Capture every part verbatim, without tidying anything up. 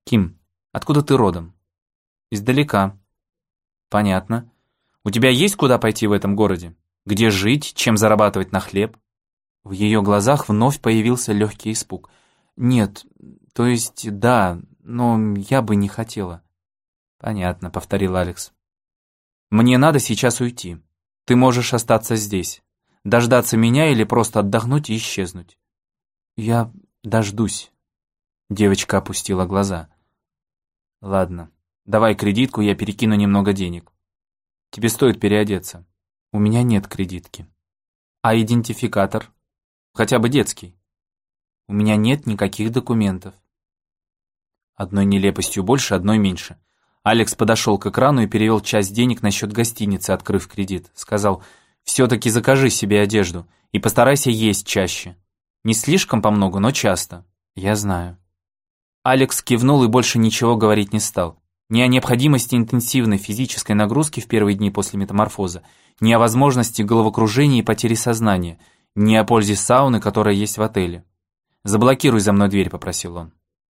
Ким, откуда ты родом? Издалека. Понятно. У тебя есть куда пойти в этом городе? Где жить, чем зарабатывать на хлеб? В ее глазах вновь появился легкий испуг. Нет, то есть да, но я бы не хотела. Понятно, повторил Алекс. Мне надо сейчас уйти. Ты можешь остаться здесь. Дождаться меня или просто отдохнуть и исчезнуть. Я дождусь. Девочка опустила глаза. Ладно, давай кредитку, я перекину немного денег. Тебе стоит переодеться. У меня нет кредитки. А идентификатор? Хотя бы детский. У меня нет никаких документов. Одной нелепостью больше, одной меньше. Алекс подошел к экрану и перевел часть денег на счет гостиницы, открыв кредит. Сказал, все-таки закажи себе одежду и постарайся есть чаще. Не слишком помногу, но часто. Я знаю. Алекс кивнул и больше ничего говорить не стал. Ни о необходимости интенсивной физической нагрузки в первые дни после метаморфоза, ни о возможности головокружения и потери сознания, ни о пользе сауны, которая есть в отеле. «Заблокируй за мной дверь», — попросил он.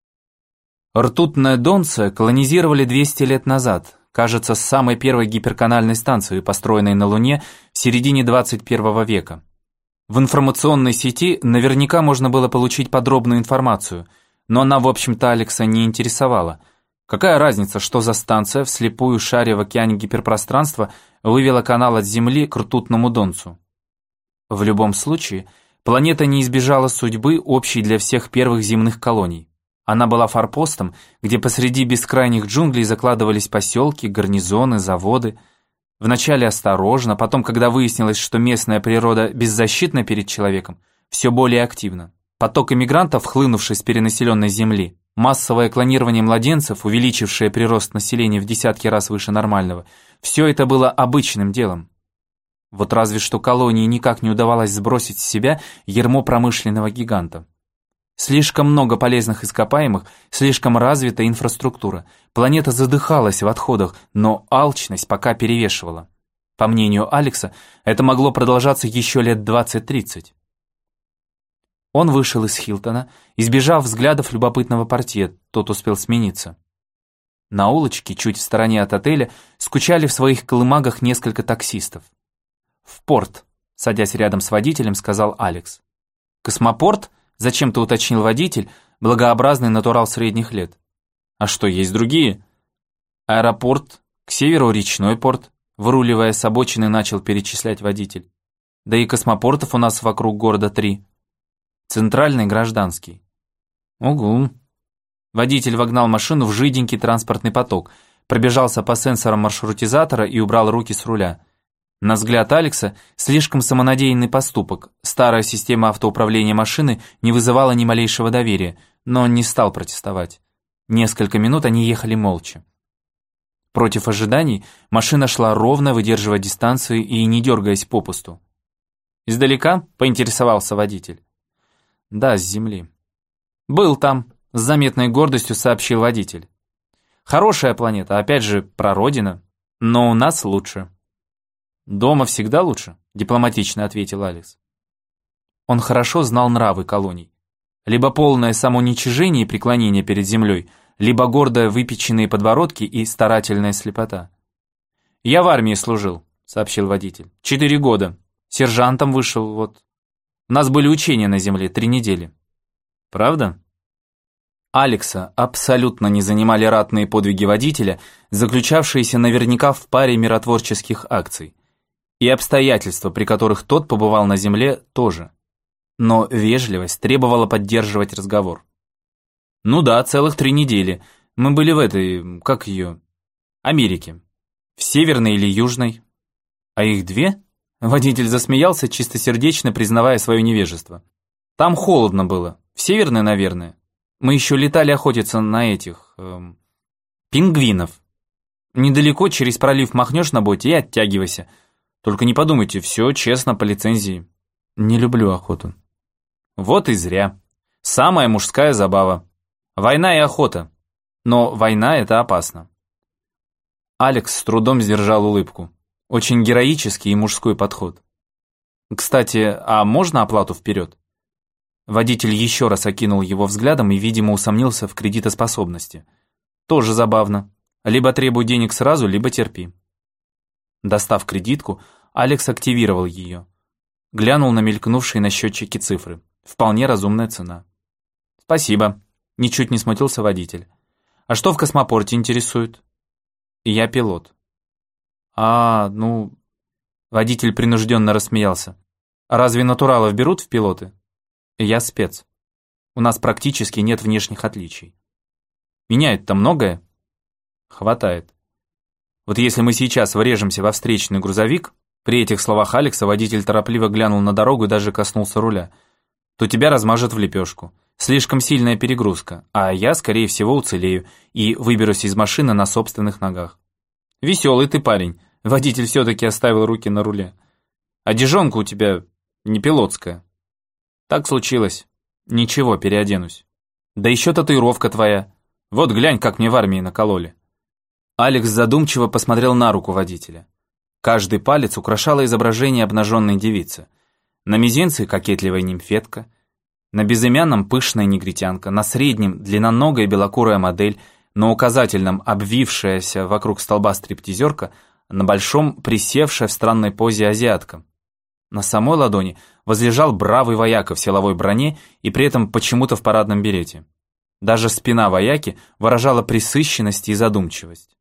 Ртутное Донце колонизировали двести лет назад, кажется, с самой первой гиперканальной станции, построенной на Луне в середине двадцать первого века. В информационной сети наверняка можно было получить подробную информацию, но она, в общем-то, Алекса не интересовала. Какая разница, что за станция, вслепую шаря в океане гиперпространства, вывела канал от Земли к ртутному Донцу? В любом случае, планета не избежала судьбы, общей для всех первых земных колоний. Она была форпостом, где посреди бескрайних джунглей закладывались поселки, гарнизоны, заводы. Вначале осторожно, потом, когда выяснилось, что местная природа беззащитна перед человеком, все более активно. Поток иммигрантов, хлынувший с перенаселенной земли, массовое клонирование младенцев, увеличившее прирост населения в десятки раз выше нормального, все это было обычным делом. Вот разве что колонии никак не удавалось сбросить с себя ярмо промышленного гиганта. Слишком много полезных ископаемых, слишком развита инфраструктура. Планета задыхалась в отходах, но алчность пока перевешивала. По мнению Алекса, это могло продолжаться еще лет двадцать-тридцать. Он вышел из Хилтона, избежав взглядов любопытного портье, тот успел смениться. На улочке, чуть в стороне от отеля, скучали в своих колымагах несколько таксистов. «В порт», — садясь рядом с водителем, сказал Алекс. «Космопорт?» — зачем-то уточнил водитель, благообразный натурал средних лет. «А что, есть другие?» «Аэропорт, к северу речной порт», — выруливая с обочины, начал перечислять водитель. «Да и космопортов у нас вокруг города три. Центральный, гражданский». «Угу». Водитель вогнал машину в жиденький транспортный поток, пробежался по сенсорам маршрутизатора и убрал руки с руля. На взгляд Алекса, слишком самонадеянный поступок. Старая система автоуправления машины не вызывала ни малейшего доверия, но он не стал протестовать. Несколько минут они ехали молча. Против ожиданий машина шла ровно, выдерживая дистанцию и не дергаясь попусту. «Издалека?» — поинтересовался водитель. «Да, с земли». «Был там», — с заметной гордостью сообщил водитель. «Хорошая планета, опять же, прародина, но у нас лучше». «Дома всегда лучше», — дипломатично ответил Алекс. Он хорошо знал нравы колоний. Либо полное самоуничижение и преклонение перед землей, либо гордо выпеченные подбородки и старательная слепота. «Я в армии служил», — сообщил водитель. «Четыре года. Сержантом вышел, вот. У нас были учения на земле три недели». «Правда?» Алекса абсолютно не занимали ратные подвиги водителя, заключавшиеся наверняка в паре миротворческих акций. И обстоятельства, при которых тот побывал на земле, тоже. Но вежливость требовала поддерживать разговор. «Ну да, целых три недели. Мы были в этой, как ее, Америке. В северной или южной. А их две?» Водитель засмеялся, чистосердечно признавая свое невежество. «Там холодно было. В северной, наверное. Мы еще летали охотиться на этих... Эм, пингвинов. Недалеко через пролив махнешь на боте и оттягивайся. Только не подумайте, все честно по лицензии». «Не люблю охоту». «Вот и зря. Самая мужская забава. Война и охота. Но война — это опасно». Алекс с трудом сдержал улыбку. Очень героический и мужской подход. «Кстати, а можно оплату вперед?» Водитель еще раз окинул его взглядом и, видимо, усомнился в кредитоспособности. Тоже забавно. Либо требуй денег сразу, либо терпи. Достав кредитку, Алекс активировал ее. Глянул на мелькнувшие на счетчике цифры. Вполне разумная цена. Спасибо. Ничуть не смутился водитель. А что в космопорте интересует? Я пилот. А, ну... Водитель принужденно рассмеялся. Разве натуралов берут в пилоты? Я спец. У нас практически нет внешних отличий. Меняет-то многое? Хватает. Вот если мы сейчас врежемся во встречный грузовик, при этих словах Алекса водитель торопливо глянул на дорогу и даже коснулся руля, то тебя размажет в лепешку. Слишком сильная перегрузка, а я, скорее всего, уцелею и выберусь из машины на собственных ногах. Веселый ты парень. Водитель все-таки оставил руки на руле. Одежонка у тебя не пилотская. Так случилось. Ничего, переоденусь. Да еще татуировка твоя. Вот глянь, как мне в армии накололи. Алекс задумчиво посмотрел на руку водителя. Каждый палец украшало изображение обнаженной девицы. На мизинце кокетливая нимфетка, на безымянном пышная негритянка, на среднем длинноногая белокурая модель, на указательном обвившаяся вокруг столба стриптизерка, на большом присевшая в странной позе азиатка. На самой ладони возлежал бравый вояка в силовой броне и при этом почему-то в парадном берете. Даже спина вояки выражала пресыщенность и задумчивость.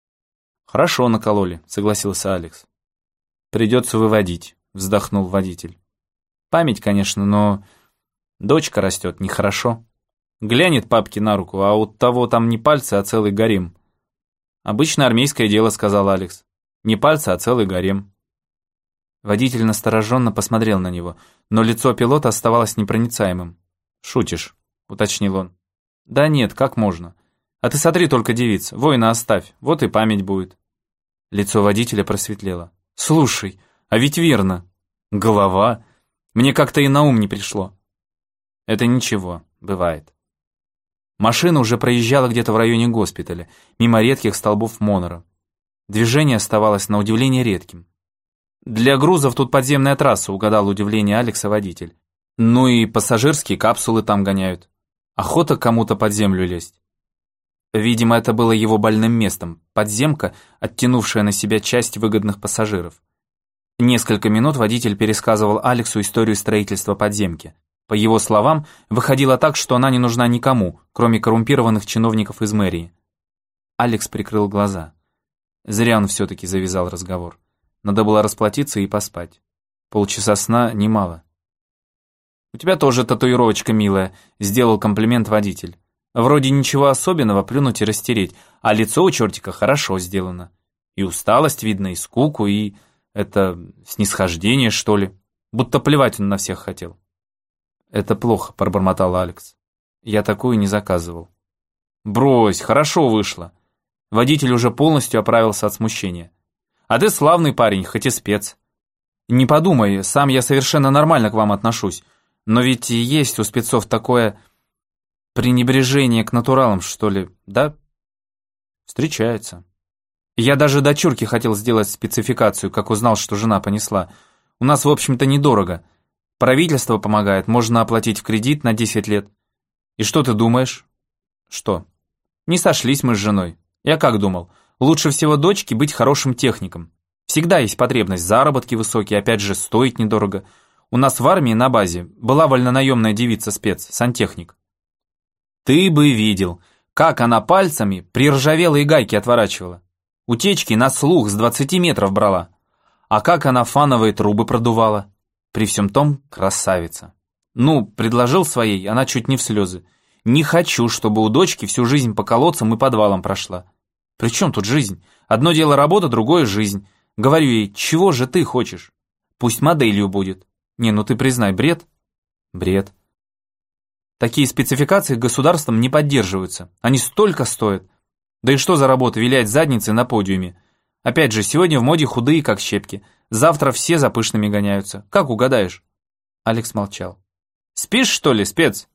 «Хорошо накололи», — согласился Алекс. «Придется выводить», — вздохнул водитель. «Память, конечно, но дочка растет, нехорошо. Глянет папке на руку, а у того там не пальцы, а целый гарем». «Обычно армейское дело», — сказал Алекс. «Не пальцы, а целый гарем». Водитель настороженно посмотрел на него, но лицо пилота оставалось непроницаемым. «Шутишь», — уточнил он. «Да нет, как можно? А ты смотри только, девиц, воина оставь, вот и память будет». Лицо водителя просветлело. «Слушай, а ведь верно. Голова. Мне как-то и на ум не пришло». «Это ничего, бывает». Машина уже проезжала где-то в районе госпиталя, мимо редких столбов Монора. Движение оставалось на удивление редким. «Для грузов тут подземная трасса», — угадал удивление Алекса водитель. «Ну и пассажирские капсулы там гоняют. Охота кому-то под землю лезть». Видимо, это было его больным местом, подземка, оттянувшая на себя часть выгодных пассажиров. Несколько минут водитель пересказывал Алексу историю строительства подземки. По его словам, выходило так, что она не нужна никому, кроме коррумпированных чиновников из мэрии. Алекс прикрыл глаза. Зря он все-таки завязал разговор. Надо было расплатиться и поспать. Полчаса сна немало. «У тебя тоже татуировочка милая», — сделал комплимент водитель. «Вроде ничего особенного, плюнуть и растереть, а лицо у чертика хорошо сделано. И усталость видно, и скуку, и... это... снисхождение, что ли. Будто плевать он на всех хотел». «Это плохо», — пробормотал Алекс. «Я такую не заказывал». «Брось, хорошо вышло». Водитель уже полностью оправился от смущения. «А ты славный парень, хоть и спец». «Не подумай, сам я совершенно нормально к вам отношусь. Но ведь и есть у спецов такое пренебрежение к натуралам, что ли, да?» «Встречается». «Я даже дочурке хотел сделать спецификацию, как узнал, что жена понесла. У нас, в общем-то, недорого. Правительство помогает, можно оплатить в кредит на десять лет. И что ты думаешь?» «Что?» «Не сошлись мы с женой. Я как думал, лучше всего дочке быть хорошим техником. Всегда есть потребность, заработки высокие, опять же, стоит недорого. У нас в армии на базе была вольнонаемная девица-спец, сантехник. Ты бы видел, как она пальцами приржавелые гайки отворачивала. Утечки на слух с двадцати метров брала. А как она фановые трубы продувала. При всем том, красавица. Ну, предложил своей, она чуть не в слезы. Не хочу, чтобы у дочки всю жизнь по колодцам и подвалам прошла. При чем тут жизнь? Одно дело работа, другое жизнь. Говорю ей, чего же ты хочешь? Пусть моделью будет. Не, ну ты признай, бред? Бред. Такие спецификации государством не поддерживаются. Они столько стоят. Да и что за работа вилять задницей на подиуме? Опять же, сегодня в моде худые, как щепки. Завтра все за пышными гоняются. Как угадаешь? Алекс молчал. Спишь, что ли, спец?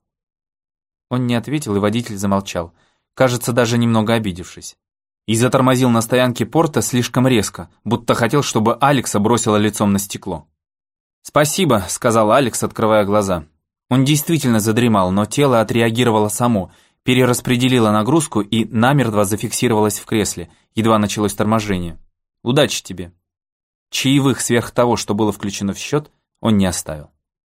Он не ответил, и водитель замолчал. Кажется, даже немного обидевшись. И затормозил на стоянке порта слишком резко, будто хотел, чтобы Алекса бросило лицом на стекло. «Спасибо», — сказал Алекс, открывая глаза. Он действительно задремал, но тело отреагировало само, перераспределила нагрузку и намертво зафиксировалась в кресле, едва началось торможение. Удачи тебе. Чаевых сверх того, что было включено в счет, он не оставил.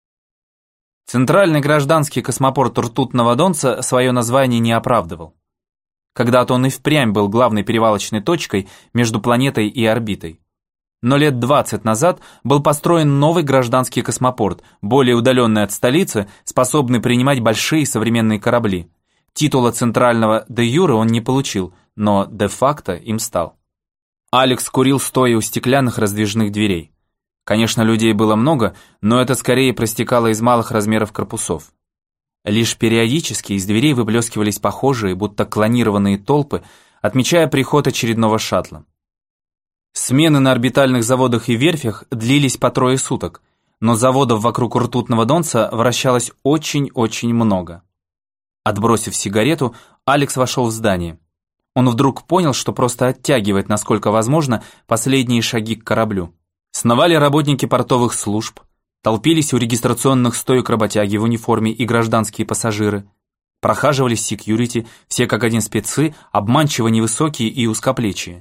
Центральный гражданский космопорт Ртутного Донца свое название не оправдывал. Когда-то он и впрямь был главной перевалочной точкой между планетой и орбитой. Но лет двадцать назад был построен новый гражданский космопорт, более удаленный от столицы, способный принимать большие современные корабли. Титула центрального де-юре он не получил, но де-факто им стал. Алекс курил, стоя у стеклянных раздвижных дверей. Конечно, людей было много, но это скорее проистекало из малых размеров корпусов. Лишь периодически из дверей выблескивались похожие, будто клонированные толпы, отмечая приход очередного шаттла. Смены на орбитальных заводах и верфях длились по трое суток, но заводов вокруг Ртутного Донца вращалось очень-очень много. Отбросив сигарету, Алекс вошел в здание. Он вдруг понял, что просто оттягивает, насколько возможно, последние шаги к кораблю. Сновали работники портовых служб, толпились у регистрационных стоек работяги в униформе и гражданские пассажиры. Прохаживались секьюрити, все как один спецы, обманчиво невысокие и узкоплечие.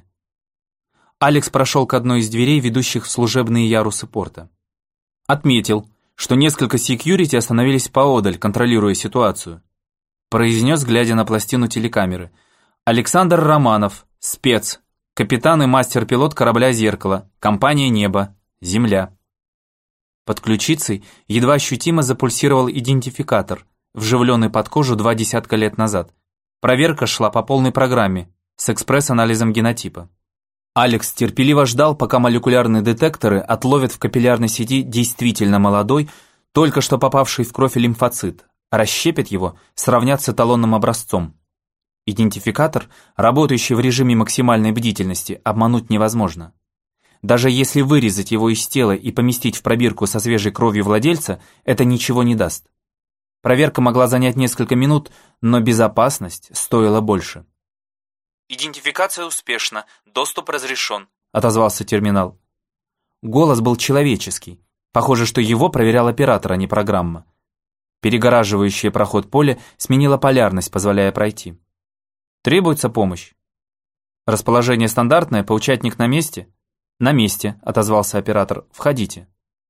Алекс прошел к одной из дверей, ведущих в служебные ярусы порта. Отметил, что несколько секьюрити остановились поодаль, контролируя ситуацию. Произнес, глядя на пластину телекамеры: «Александр Романов, спец, капитан и мастер-пилот корабля «Зеркало», компания «Небо», Земля». Под ключицей едва ощутимо запульсировал идентификатор, вживленный под кожу два десятка лет назад. Проверка шла по полной программе, с экспресс-анализом генотипа. Алекс терпеливо ждал, пока молекулярные детекторы отловят в капиллярной сети действительно молодой, только что попавший в кровь лимфоцит, расщепят его, сравнят с эталонным образцом. Идентификатор, работающий в режиме максимальной бдительности, обмануть невозможно. Даже если вырезать его из тела и поместить в пробирку со свежей кровью владельца, это ничего не даст. Проверка могла занять несколько минут, но безопасность стоила больше. «Идентификация успешна, доступ разрешен», — отозвался терминал. Голос был человеческий. Похоже, что его проверял оператор, а не программа. Перегораживающее проход поле сменило полярность, позволяя пройти. «Требуется помощь?» «Расположение стандартное, поучатник на месте?» «На месте», — отозвался оператор. «Входите».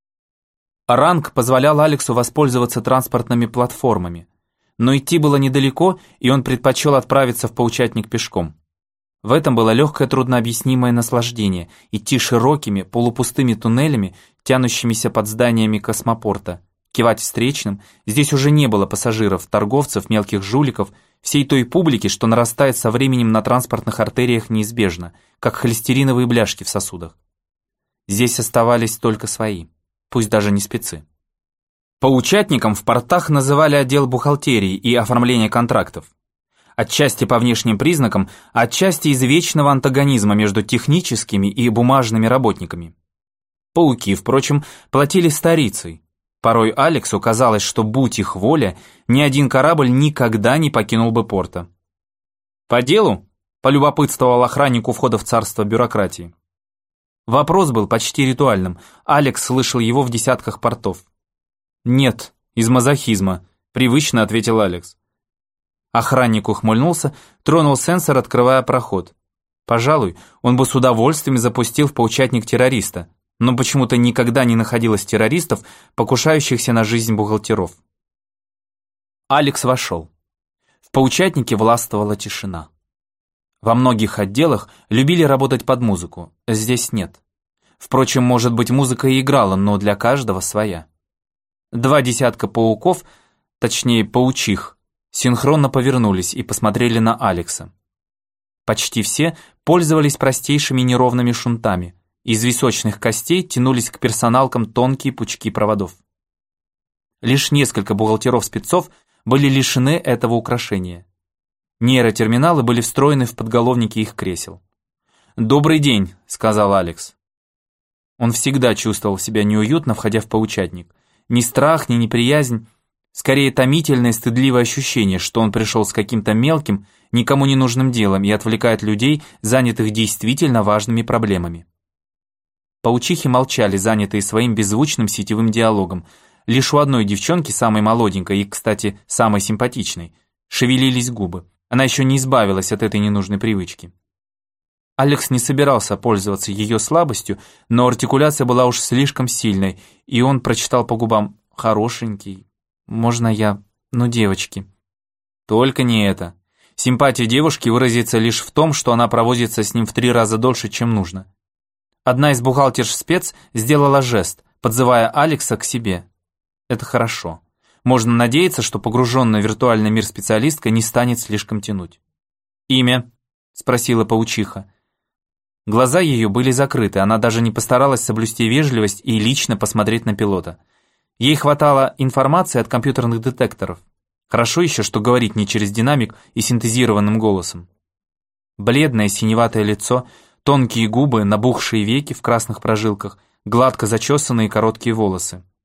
Ранг позволял Алексу воспользоваться транспортными платформами. Но идти было недалеко, и он предпочел отправиться в поучатник пешком. В этом было легкое труднообъяснимое наслаждение – идти широкими, полупустыми туннелями, тянущимися под зданиями космопорта, кивать встречным. Здесь уже не было пассажиров, торговцев, мелких жуликов, всей той публики, что нарастает со временем на транспортных артериях неизбежно, как холестериновые бляшки в сосудах. Здесь оставались только свои, пусть даже не спецы. Поучатником в портах называли отдел бухгалтерии и оформления контрактов. Отчасти по внешним признакам, отчасти из вечного антагонизма между техническими и бумажными работниками. Пауки, впрочем, платили старицей. Порой Алексу казалось, что, будь их воля, ни один корабль никогда не покинул бы порта. «По делу?» – полюбопытствовал охранник у входа в царство бюрократии. Вопрос был почти ритуальным, Алекс слышал его в десятках портов. «Нет, из мазохизма», – привычно ответил Алекс. Охранник ухмыльнулся, тронул сенсор, открывая проход. Пожалуй, он бы с удовольствием запустил в поучатник террориста, но почему-то никогда не находилось террористов, покушающихся на жизнь бухгалтеров. Алекс вошел. В поучатнике властвовала тишина. Во многих отделах любили работать под музыку, здесь нет. Впрочем, может быть, музыка и играла, но для каждого своя. Два десятка пауков, точнее паучих, синхронно повернулись и посмотрели на Алекса. Почти все пользовались простейшими неровными шунтами. Из височных костей тянулись к персоналкам тонкие пучки проводов. Лишь несколько бухгалтеров-спецов были лишены этого украшения. Нейротерминалы были встроены в подголовники их кресел. «Добрый день», — сказал Алекс. Он всегда чувствовал себя неуютно, входя в поучатник. Ни страх, ни неприязнь, скорее томительное стыдливое ощущение, что он пришел с каким-то мелким, никому не нужным делом и отвлекает людей, занятых действительно важными проблемами. Паучихи молчали, занятые своим беззвучным сетевым диалогом. Лишь у одной девчонки, самой молоденькой и, кстати, самой симпатичной, Шевелились губы. Она еще не избавилась от этой ненужной привычки. Алекс не собирался пользоваться ее слабостью, но артикуляция была уж слишком сильной, и он прочитал по губам «хорошенький». «Можно я? Ну, девочки». Только не это. Симпатия девушки выразится лишь в том, что она провозится с ним в три раза дольше, чем нужно. Одна из бухгалтерш-спец сделала жест, подзывая Алекса к себе. Это хорошо. Можно надеяться, что погруженная в виртуальный мир специалистка не станет слишком тянуть. «Имя?» – спросила паучиха. Глаза ее были закрыты, она даже не постаралась соблюсти вежливость и лично посмотреть на пилота. Ей хватало информации от компьютерных детекторов. Хорошо еще, что говорить не через динамик и синтезированным голосом. Бледное синеватое лицо, тонкие губы, набухшие веки в красных прожилках, гладко зачесанные короткие волосы.